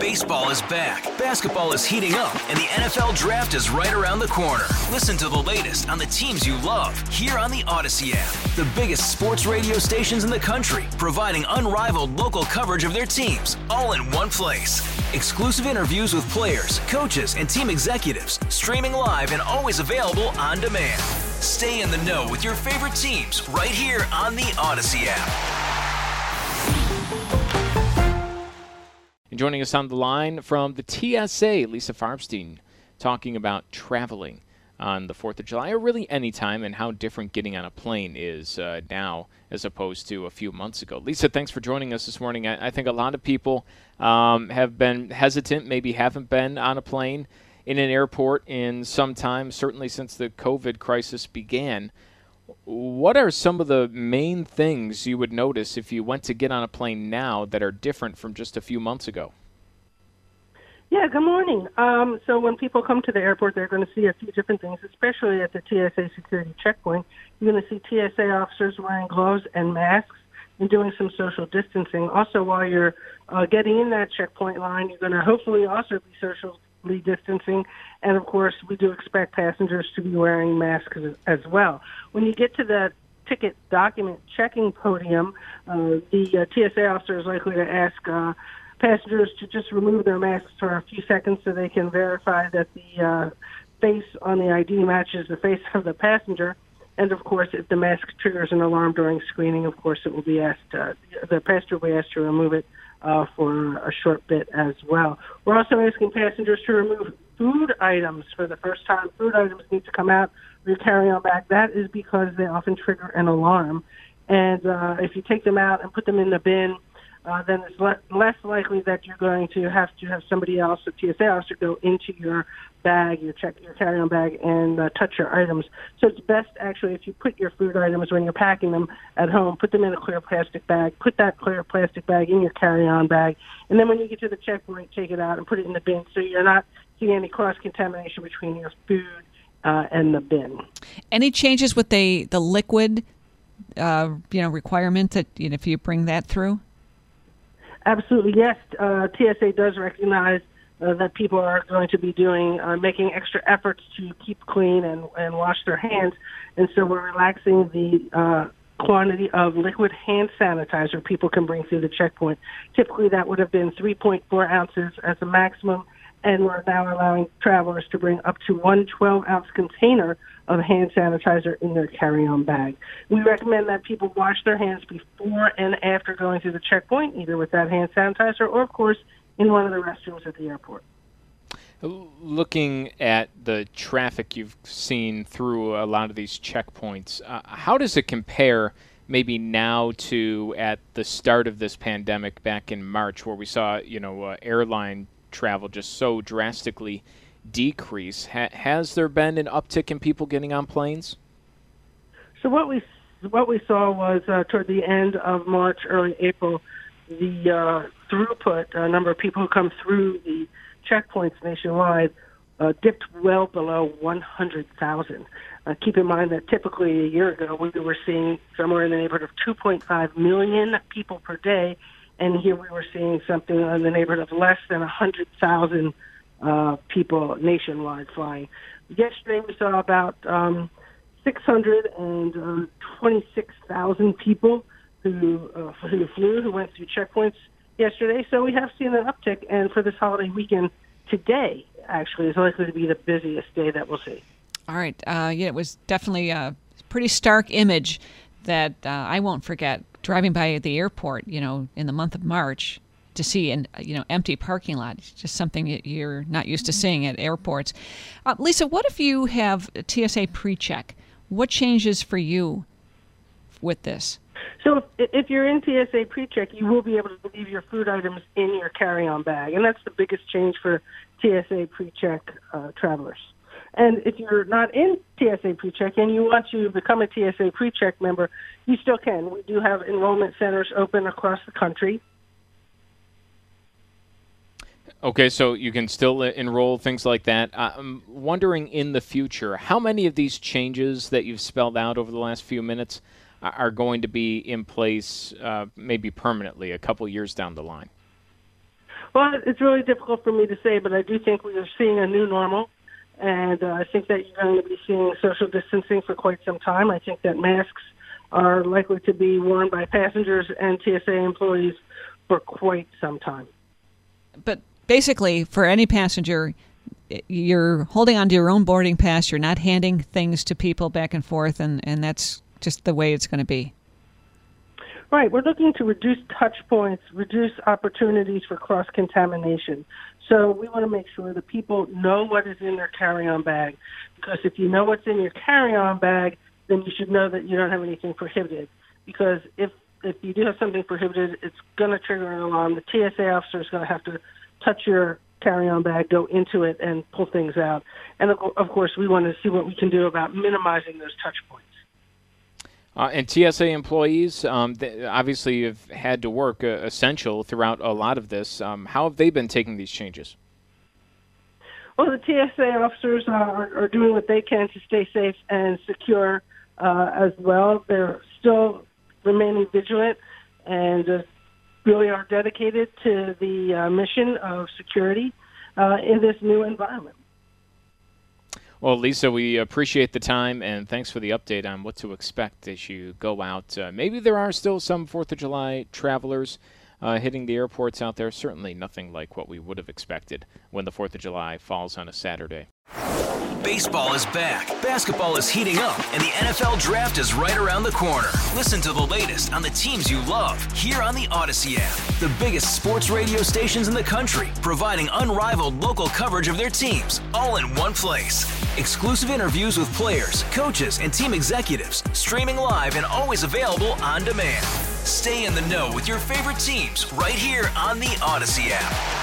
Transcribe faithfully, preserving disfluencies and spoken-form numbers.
Baseball is back, basketball is heating up, and the N F L Draft is right around the corner. Listen to the latest on the teams you love here on the Odyssey app. The biggest sports radio stations in the country, providing unrivaled local coverage of their teams, all in one place. Exclusive interviews with players, coaches, and team executives, streaming live and always available on demand. Stay in the know with your favorite teams right here on the Odyssey app. And joining us on the line from the T S A, Lisa Farbstein, talking about traveling on the fourth of July, or really any time, and how different getting on a plane is uh, now as opposed to a few months ago. Lisa, thanks for joining us this morning. I, I think a lot of people um, have been hesitant, maybe haven't been on a plane in an airport in some time, certainly since the COVID crisis began. What are some of the main things you would notice if you went to get on a plane now that are different from just a few months ago? Yeah, good morning. Um, so when people come to the airport, they're going to see a few different things, especially at the T S A security checkpoint. You're going to see T S A officers wearing gloves and masks and doing some social distancing. Also, while you're uh, getting in that checkpoint line, you're going to hopefully also be socially distancing. And, of course, we do expect passengers to be wearing masks as well. When you get to the ticket document checking podium, uh, the uh, T S A officer is likely to ask uh, passengers to just remove their masks for a few seconds so they can verify that the uh, face on the I D matches the face of the passenger. And, of course, if the mask triggers an alarm during screening, of course, it will be asked, uh, the passenger will be asked to remove it uh, for a short bit as well. We're also asking passengers to remove food items for the first time. Food items need to come out of your carry-on bag. That is because they often trigger an alarm. And uh, if you take them out and put them in the bin, Uh, then it's le- less likely that you're going to have to have somebody else, a T S A officer, go into your bag, your check, your carry-on bag, and uh, touch your items. So it's best, actually, if you put your food items when you're packing them at home, put them in a clear plastic bag, put that clear plastic bag in your carry-on bag, and then when you get to the checkpoint, take it out and put it in the bin so you're not seeing any cross-contamination between your food uh, and the bin. Any changes with the, the liquid, uh, you know, requirement that, you know, if you bring that through? Absolutely, yes. Uh, T S A does recognize uh, that people are going to be doing, uh, making extra efforts to keep clean and, and wash their hands, and so we're relaxing the uh, quantity of liquid hand sanitizer people can bring through the checkpoint. Typically, that would have been three point four ounces as a maximum, and we're now allowing travelers to bring up to one twelve-ounce container of hand sanitizer in their carry-on bag. We recommend that people wash their hands before and after going through the checkpoint, either with that hand sanitizer or, of course, in one of the restrooms at the airport. Looking at the traffic you've seen through a lot of these checkpoints, uh, how does it compare maybe now to at the start of this pandemic back in March, where we saw, you know, uh, airline travel just so drastically decrease? Ha- has there been an uptick in people getting on planes? So what we what we saw was uh, toward the end of March, early April, the uh, throughput, uh, number of people who come through the checkpoints nationwide, uh, dipped well below one hundred thousand. Uh, keep in mind that typically a year ago we were seeing somewhere in the neighborhood of two point five million people per day, and here we were seeing something in the neighborhood of less than one hundred thousand uh, people nationwide flying. Yesterday we saw about um, six hundred twenty-six thousand people who, uh, who flew, who went through checkpoints yesterday. So we have seen an uptick, and for this holiday weekend, today actually is likely to be the busiest day that we'll see. All right. Uh, yeah, it was definitely a pretty stark image that uh, I won't forget driving by the airport, you know, in the month of March, to see an you know empty parking lot. It's just something that you're not used to seeing at airports. Uh, Lisa, what if you have a T S A pre-check? What changes for you with this? So if, if you're in T S A pre-check, you will be able to leave your food items in your carry-on bag, and that's the biggest change for T S A pre-check uh, travelers. And if you're not in T S A pre-check and you want to become a T S A pre-check member, you still can. We do have enrollment centers open across the country. Okay, so you can still enroll, things like that. I'm wondering in the future, how many of these changes that you've spelled out over the last few minutes are going to be in place uh, maybe permanently a couple years down the line? Well, it's really difficult for me to say, but I do think we are seeing a new normal, and uh, I think that you're going to be seeing social distancing for quite some time. I think that masks are likely to be worn by passengers and T S A employees for quite some time. But basically, for any passenger, you're holding onto your own boarding pass. You're not handing things to people back and forth, and, and that's just the way it's going to be. Right. We're looking to reduce touch points, reduce opportunities for cross-contamination. So we want to make sure that people know what is in their carry-on bag, because if you know what's in your carry-on bag, then you should know that you don't have anything prohibited. Because if if you do have something prohibited, it's going to trigger an alarm. The T S A officer is going to have to touch your carry-on bag, go into it, and pull things out. And, of, of course, we want to see what we can do about minimizing those touch points. Uh, and T S A employees, um, they obviously have had to work uh, essential throughout a lot of this. Um, how have they been taking these changes? Well, the T S A officers are, are doing what they can to stay safe and secure uh, as well. They're still remaining vigilant and uh, really are dedicated to the uh, mission of security uh, in this new environment. Well, Lisa, we appreciate the time, and thanks for the update on what to expect as you go out. Uh, maybe there are still some fourth of July travelers uh, hitting the airports out there. Certainly nothing like what we would have expected when the fourth of July falls on a Saturday. Baseball is back, basketball is heating up, and the N F L Draft is right around the corner. Listen to the latest on the teams you love here on the Odyssey app. The biggest sports radio stations in the country, providing unrivaled local coverage of their teams, all in one place. Exclusive interviews with players, coaches, and team executives, streaming live and always available on demand. Stay in the know with your favorite teams right here on the Odyssey app.